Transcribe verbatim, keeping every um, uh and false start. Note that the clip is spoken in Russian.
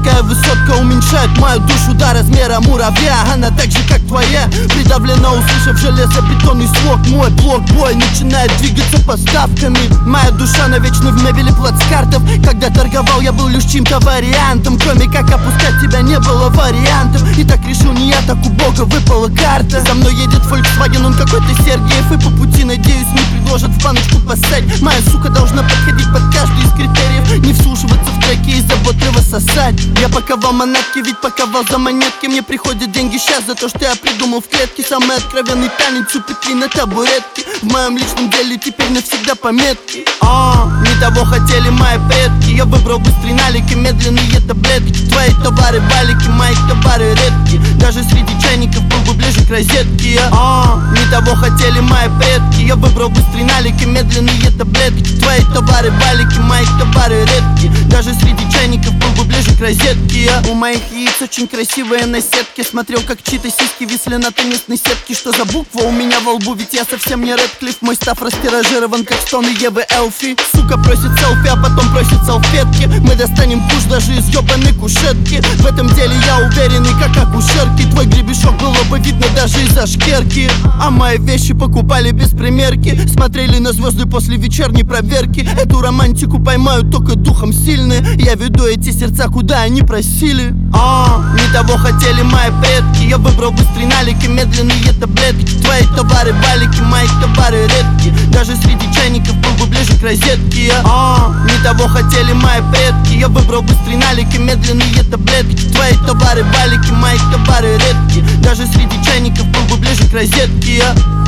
Низкая высотка уменьшает мою душу до размера муравья. Она так же, как твоя, придавлена, услышав железобетонный слог. Мой блок-бой начинает двигаться поставками. Моя душа навечно в мебели плацкартов. Когда торговал, я был лишь чьим-то вариантом. Кроме как опускать тебя не было вариантов. И так решил не я, так у Бога выпала карта. За мной едет Volkswagen, он какой-то Сергеев. И по пути, надеюсь, мне предложат в баночку посадь. Моя сука должна подходить под каждый из критериев. Не вслушиваться в треки и заботливо сосать. Я паковал манатки, ведь паковал за монетки. Мне приходят деньги сейчас за то, что я придумал в клетке. Самый откровенный танец у петли на табуретке. В моем личном деле теперь навсегда пометки. А, не того хотели мои предки. Я выбрал быстрый налик и медленные таблетки. Твои товары валики, мои товары редки. Даже среди чайников был бы ближе к розетке. А, не того хотели мои предки. Я выбрал быстрый налик и медленные таблетки. Твои товары валики, мои товары редки. Даже среди чайников был бы ближе к розетке. У моих яиц очень красивые наседки. Смотрел, как чьи-то сиськи висли на теннисной сетке. Что за буква у меня во лбу? Ведь я совсем не Рэдклифф. Мой став растиражирован, как стоны Евы Элфи. Сука просит селфи, а потом просит салфетки. Мы достанем куш даже из ёбаной кушетки. В этом деле я уверенный, как акушерки. Твой гребешок было бы видно даже из-за шкерки. А мои вещи покупали без примерки. Смотрели на звезды после вечерней проверки. Эту романтику поймают только духом сильные. Я веду эти сердца, куда они просили. А, не того хотели мои предки. Я выбрал быстрый налик и медленные таблетки. Твои товары валики, мои товары редки. Даже среди чайников был бы ближе к розетке. А, не того хотели мои предки. Я выбрал быстрый налик и медленные таблетки. Твои товары валики, мои товары редки. Даже среди чайников был бы ближе к розетке.